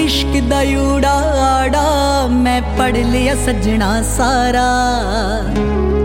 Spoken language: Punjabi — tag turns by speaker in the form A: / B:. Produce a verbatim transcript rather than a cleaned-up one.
A: इश्क दा यूड़ा आड़ा मैं पढ़ लिया सजना सारा।